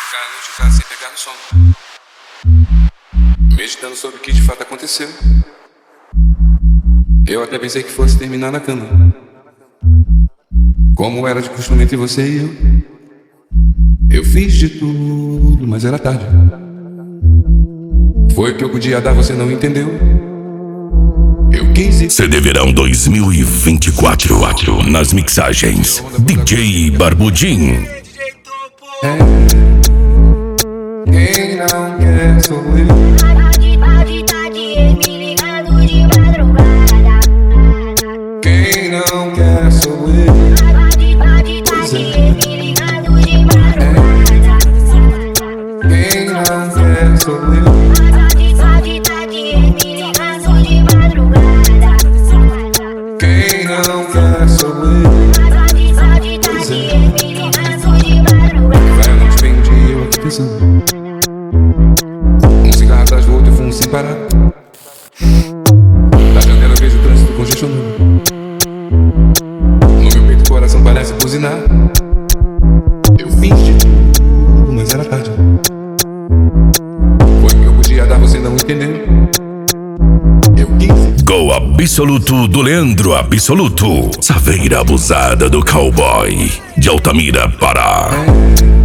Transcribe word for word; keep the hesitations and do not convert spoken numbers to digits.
ficar a noite já sem pegar no sono, meditando sobre o que de fato aconteceu. Eu até pensei que fosse terminar na cama, como era de costume entre você e eu. Eu fiz de tudo, mas era tarde. Foi o que eu podia dar, você não entendeu. Eu quis ir. C D Verão dois mil e vinte e quatro, nas mixagens D J Barbudinho. É. Quem não quer sou eu. Pode, pode, tá de me ligando de madrugada. Quem não quer sou eu. Pode, pode, tá de me ligando de madrugada. Quem não quer sou eu. Pode, pode, tá de me ligando de madrugada. Quem não quer sou eu. Pode, pode, tá de me ligando de madrugada. Vai a noite bem dia, eu aqui pensando. Um cigarro atrás do outro, eu fumo sem parar. Da janela eu vejo o trânsito congestionado. No meu peito o coração parece buzinar. Eu fiz de tudo, mas era tarde. Foi o que eu podia dar, você não entendeu. Eu quis. Gol absoluto do Leandro Absoluto. Saveira abusada do cowboy de Altamira, Pará. É.